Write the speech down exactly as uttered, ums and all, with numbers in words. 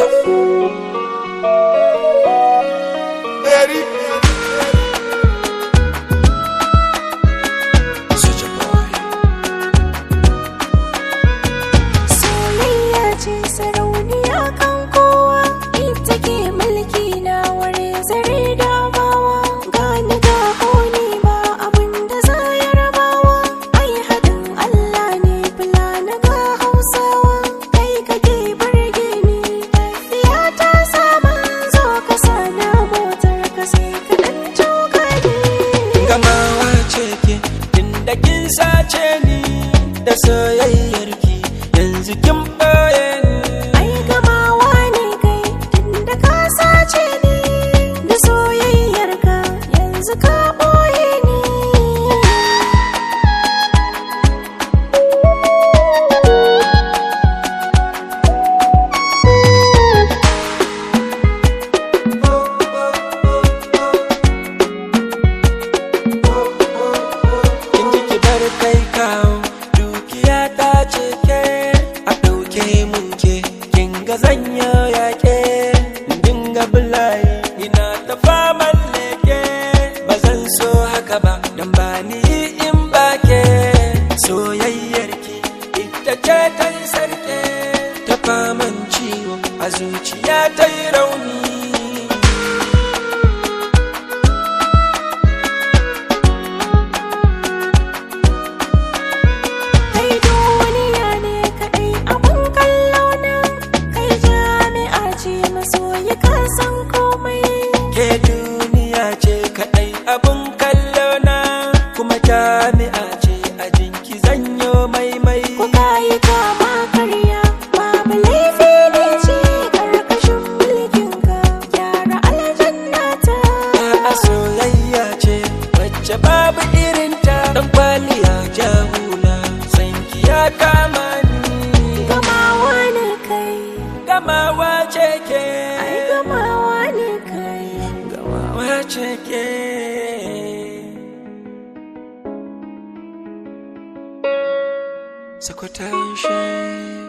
sace ni da soyayyarki yanzu kin ɓoye ni. Ai gamawa ne kai tunda ka sace ni da soyayyarka yanzu ka ɓoye ni. Kai kawo dukiya ta ce ke a ɗauke mun ke kin ga zanyo yaƙe dinga bulaye ina ta faman leke ba zan so haka ba dan ba ni in ba ke soyayyarki ita ce ta yi sarke ta faman ciwo a zuciya ta yi rauni. Ke duniya ce kaɗai abun kallo na kuma jami'a ce a jinki zanyo maimai. Kuka yi kama karya babu laifi ne ce ƙarƙashin mulkinka gyara aljanna ta. A soyayya ce wacce babu irinta ɗan kwaliya jahula sanki ya kama ni. Gamawa ne kai. Gamawa ce ke. Ai gamawa ne kai. Check it. So